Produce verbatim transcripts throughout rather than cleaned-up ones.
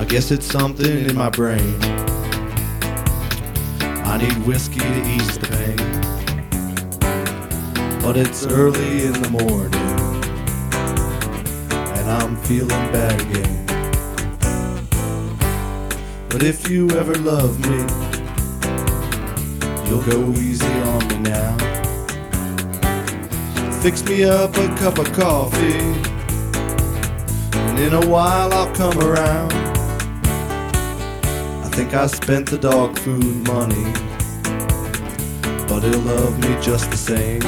I guess it's something in my brain. I need whiskey to ease the pain, but it's early in the morning and I'm feeling bad again. But if you ever love me, you'll go easy on me now. Fix me up a cup of coffee, and in a while I'll come around. I think I spent the dog food money, but he'll love me just the same.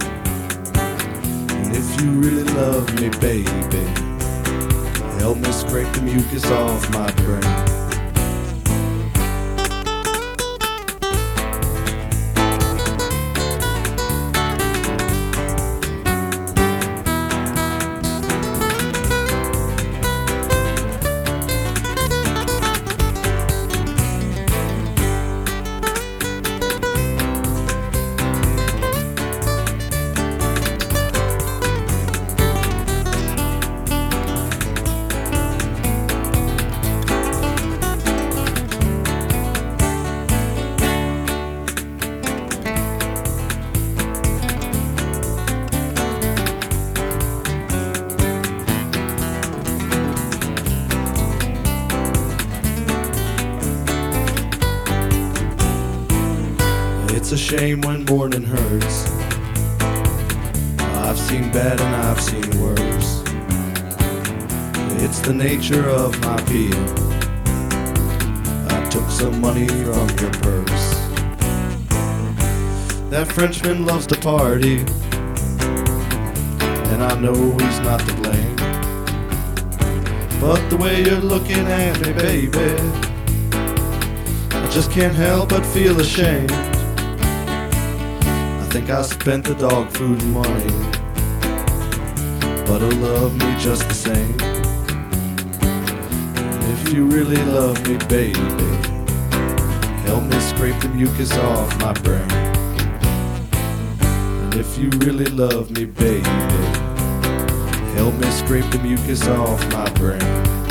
And if you really love me, baby, help me scrape the mucus off my brain. It's a shame when morning hurts. I've seen bad and I've seen worse. It's the nature of my appeal. I took some money from your purse. That Frenchman loves to party, and I know he's not to blame. But the way you're looking at me, baby, I just can't help but feel ashamed. I think I spent the dog food money, but he'll love me just the same. And if you really love me, baby, help me scrape the mucus off my brain. And if you really love me, baby, help me scrape the mucus off my brain.